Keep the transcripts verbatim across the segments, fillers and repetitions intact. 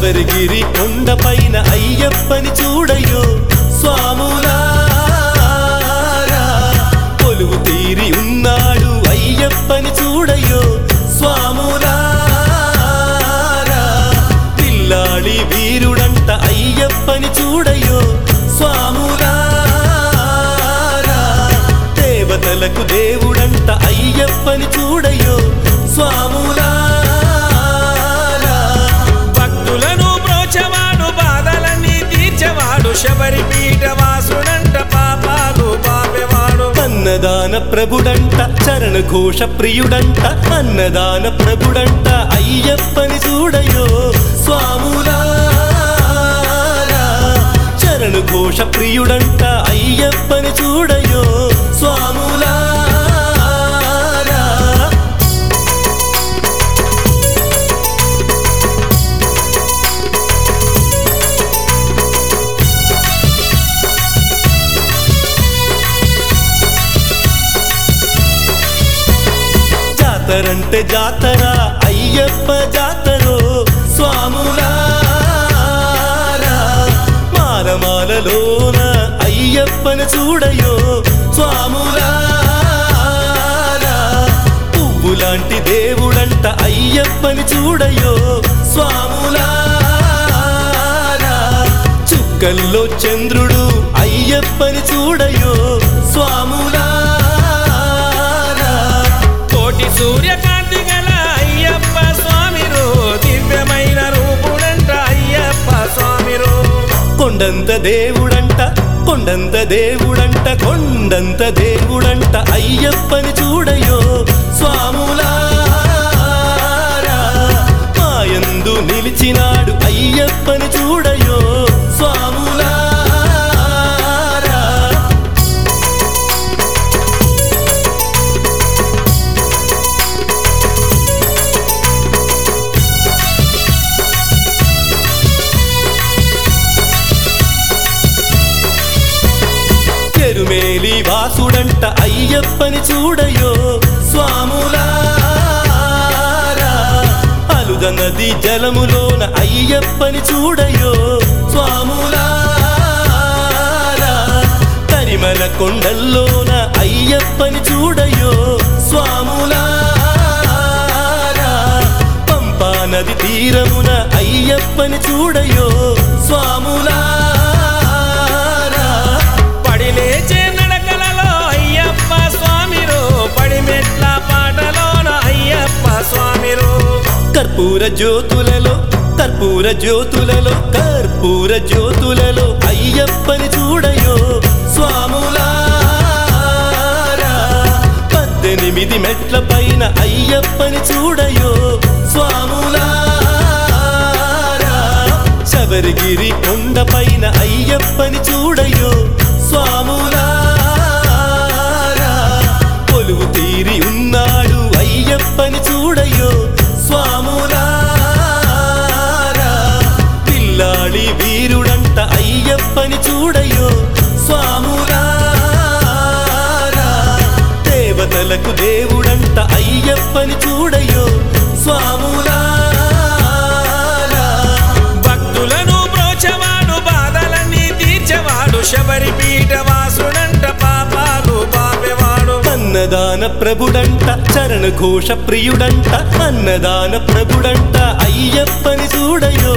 శబరిగిరి కొండపైన అయ్యప్పని చూడయో స్వాములారా, కొలువు తీరి ఉన్నాడు అయ్యప్పని చూడయో స్వాములారా, పిల్లాడి వీరుడంట అయ్యప్పని చూడయో స్వాములారా, దేవతలకు దేవుడంట అయ్యప్పని చూడయో స్వాములారా, భక్తులను బ్రోచవాడు బాధలన్నీ తీర్చవాడు శబరి పీఠవాసుడంట పాపాలు పాపేవాడు. అన్నదాన ప్రభుడంట చరణ ఘోష ప్రియుడంట, అన్నదాన ప్రభుడంట అయ్యప్పని చూడయో స్వాములారా, చరణ ఘోష ప్రియుడంట అయ్యప్పని చూడయో స్వాములారా. జాతరంటే జాతర అయ్యప్ప జాతరో స్వాములారా, మాలమాలలోన అయ్యప్పని చూడయో స్వాములారా, పువ్వులాంటి దేవుడంట అయ్యప్పని చూడయో స్వాములారా, చుక్కల్లో చంద్రుడు అయ్యప్పని చూడయో స్వాములారా, కోటి సూర్యకాంతి గల అయ్యప్ప స్వామిరో దివ్యమైన రూపుడంట అయ్యప్ప స్వామిరో. కొండంత దేవుడంట కొండంత దేవుడంట కొండంత దేవుడంట అయ్యప్పని చూడయో స్వాములారా, మాయందు నిలిచినాడు అయ్యప్పని చూడయో స్వాములారా. చెరుమేలి వాసుడంట అయ్యప్పని చూడయో స్వాములారా, అలుద నది జలములోన అయ్యప్పని చూడయో స్వాములారా, కరిమల కొండల్లోన అయ్యప్పని చూడయో స్వాములారా, పంపా నది తీరమున అయ్యప్పని చూడయో స్వాములారా, పడిలేచే నడకలలో అయ్యప్ప స్వామిరో పడిమెట్ల పాటలోన అయ్యప్ప స్వామిరో. కర్పూర జ్యోతులలో కర్పూర జ్యోతులలో కర్పూర జ్యోతులలో అయ్యప్పని చూడయో స్వాములారా, పద్దెనిమిది మెట్ల పైన అయ్యప్పని చూడయో స్వాములారా, శబరిగిరి కొండపైన అయ్యప్పని చూడయో స్వాములారా, కొలువు తీరి ఉన్నాడు అయ్యప్పని చూడయో స్వాములారా, పిల్లాడి వీరుడంట అయ్యప్పని చూడయో స్వాములారా, దేవతలకు దేవుడంట అయ్యప్పని చూడయో స్వాములారా, భక్తులను బ్రోచవాడు బాధలన్నీ తీర్చవాడు శబరి పీఠవాసుడంట పాపాలు పాపేవాడు. అన్నదాన ప్రభుడంట చరణ ఘోష ప్రియుడంట, అన్నదాన ప్రభుడంట అయ్యప్పని చూడయో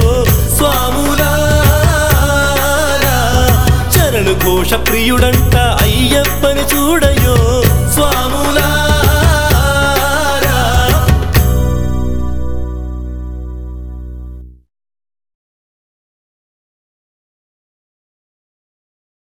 స్వాములారా, చరణ ఘోష ప్రియుడంట అయ్యప్పని చూడయో